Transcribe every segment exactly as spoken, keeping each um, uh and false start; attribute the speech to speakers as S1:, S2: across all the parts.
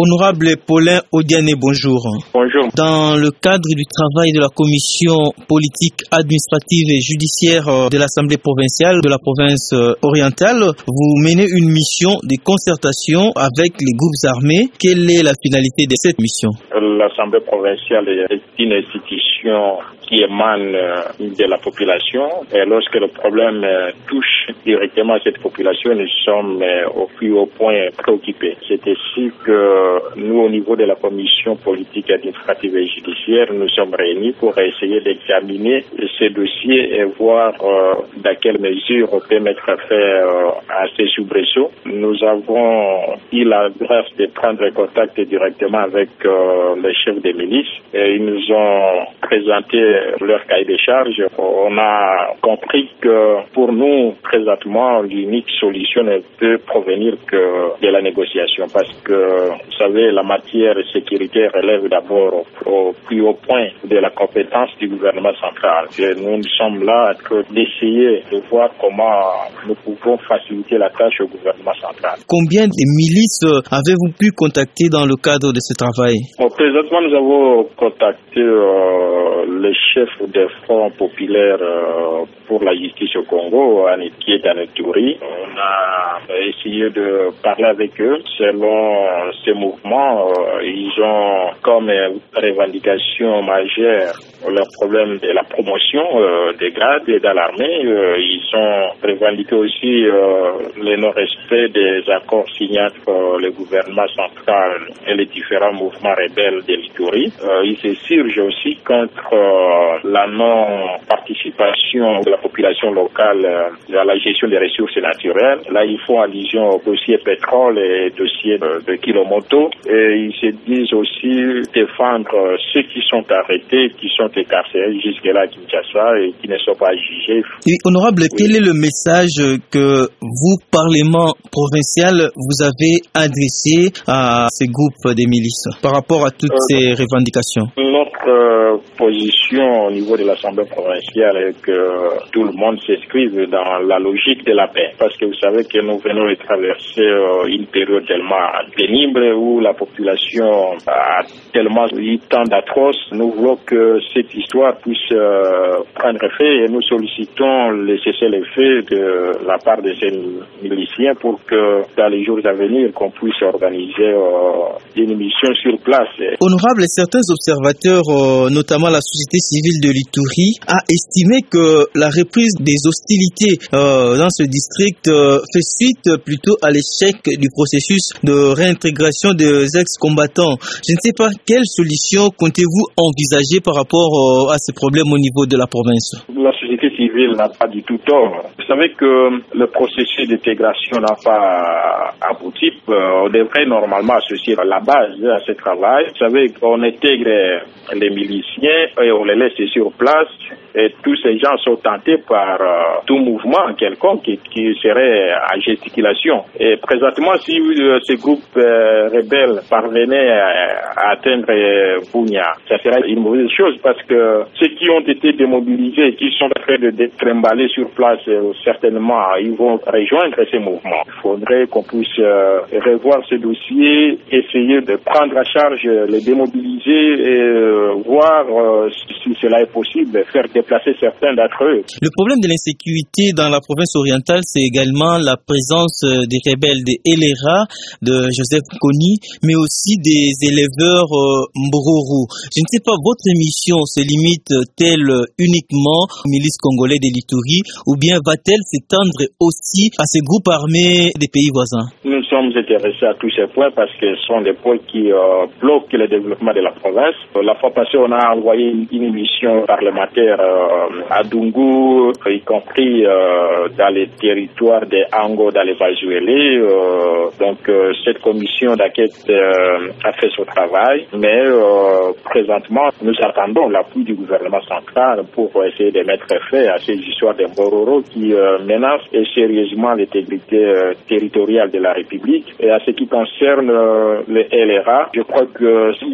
S1: Honorable Paulin Odiane, bonjour.
S2: Bonjour.
S1: Dans le cadre du travail de la commission politique, administrative et judiciaire de l'Assemblée provinciale de la province orientale, vous menez une mission de concertation avec les groupes armés. Quelle est la finalité de cette mission?
S2: L'Assemblée provinciale est une institution qui émane de la population et lorsque le problème touche directement cette population, nous sommes au plus haut point préoccupés. C'est ainsi que nous, au niveau de la commission politique, administrative et judiciaire, nous sommes réunis pour essayer d'examiner ces dossiers et voir euh, dans quelle mesure on peut mettre fin euh, à ces soubresauts. Nous avons eu la grâce de prendre contact directement avec euh, les chefs des milices et ils nous ont présenté leur cahier de charges. On a compris que pour nous, présentement, l'unique solution ne peut provenir que de la négociation parce que, vous savez, la matière sécuritaire relève d'abord au, au plus haut point de la compétence du gouvernement central. Et nous, nous sommes là d'essayer de voir comment nous pouvons faciliter la tâche au gouvernement central.
S1: Combien de milices avez-vous pu contacter dans le cadre de ce travail?
S2: Bon, présentement, nous avons contacté euh, les chefs des fronts populaires euh, pour la justice au Congo, qui est à Ituri. On a essayé de parler avec eux. Selon ces mouvements, euh, ils ont comme revendication majeure le problème de la promotion euh, des grades dans l'armée. Euh, ils ont revendiqué aussi euh, le non-respect des accords signés entre le gouvernement central et les différents mouvements rebelles de l'Ituri. Euh, ils s'insurgent aussi contre euh, la non-participation de la population locale euh, à la gestion des ressources naturelles. Là, ils font allusion au dossier pétrole et dossier de, de Kilomoto. Et ils se disent aussi défendre ceux qui sont arrêtés, qui sont écarcérés jusque-là à Kinshasa et qui ne sont pas jugés.
S1: Et honorable, oui. Quel est le message que vous, Parlement provincial, vous avez adressé à ces groupes des milices par rapport à toutes euh, ces revendications?
S2: Notre euh, position au niveau de l'Assemblée provinciale est que tout le monde s'inscrive dans la logique de la paix. Parce que vous savez que nous venons de traverser euh, une période tellement pénible où la population a tellement eu tant d'atroces. Nous voulons que cette histoire puisse euh, prendre effet et nous sollicitons le cessez-le-feu de la part de ces miliciens pour que dans les jours à venir qu'on puisse organiser euh, une mission sur place.
S1: Honorable, certains observateurs, euh, notamment la société civile de l'Ituri, a estimé que la reprise des hostilités euh, dans ce district euh, fait suite plutôt à l'échec du processus de réintégration des ex-combattants. Je ne sais pas quelle solution comptez-vous envisager par rapport euh, à ces problèmes au niveau de la province?
S2: La société civile n'a pas du tout tort. Vous savez que le processus d'intégration n'a pas abouti. On devrait normalement associer la base à ce travail. Vous savez qu'on intègre les miliciens et on les laisse sur place. Et tous ces gens sont tentés par euh, tout mouvement quelconque qui, qui serait en gesticulation. Et présentement, si euh, ces groupes euh, rebelles parvenaient à, à atteindre euh, Bunia, ça serait une mauvaise chose parce que ceux qui ont été démobilisés, qui sont en train de d'être emballés sur place, euh, certainement, ils vont rejoindre ces mouvements. Il faudrait qu'on puisse euh, revoir ce dossier, essayer de prendre à charge les démobilisés et euh, voir euh, si cela est possible, faire des placer certains d'entre eux.
S1: Le problème de l'insécurité dans la province orientale, c'est également la présence des rebelles de L R A, de Joseph Kony, mais aussi des éleveurs euh, Mbororo. Je ne sais pas, votre mission se limite-t-elle uniquement aux milices congolais de l'Ituri ou bien va-t-elle s'étendre aussi à ces groupes armés des pays voisins?
S2: Nous sommes intéressés à tous ces points parce que ce sont des points qui euh, bloquent le développement de la province. La fois passée, on a envoyé une, une mission parlementaire euh, à Dungu, y compris euh, dans les territoires des Ango, dans les Bazuélé. Euh, donc euh, cette commission d'enquête euh, a fait son travail, mais euh, présentement nous attendons l'appui du gouvernement central pour essayer de mettre fin à ces histoires de Mbororo qui euh, menacent sérieusement l'intégrité euh, territoriale de la République. Et à ce qui concerne euh, les L R A, je crois que hier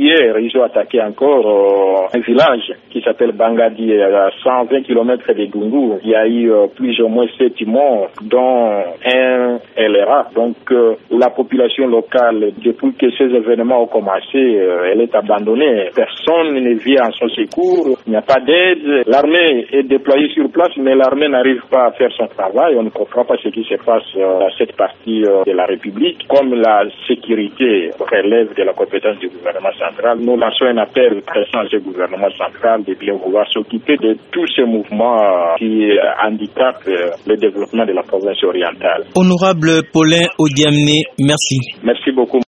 S2: ils ont attaqué encore euh, un village qui s'appelle Bangadi, à cent vingt kilomètres de Dungu. Il y a eu euh, plus ou moins sept morts, dont un L R A. Donc euh, la population locale, depuis que ces événements ont commencé, euh, elle est abandonnée. Personne ne vient en son secours, il n'y a pas d'aide. L'armée est déployée sur place, mais l'armée n'arrive pas à faire son travail. On ne comprend pas ce qui se passe euh, dans cette partie euh, de la République. Comme la sécurité relève de la compétence du gouvernement central, nous lançons un appel pressant au gouvernement central de bien vouloir s'occuper de tous ces mouvements euh, qui euh, handicapent euh, le développement de la province orientale.
S1: Honorable Paulin Odiamné, merci.
S2: Merci beaucoup.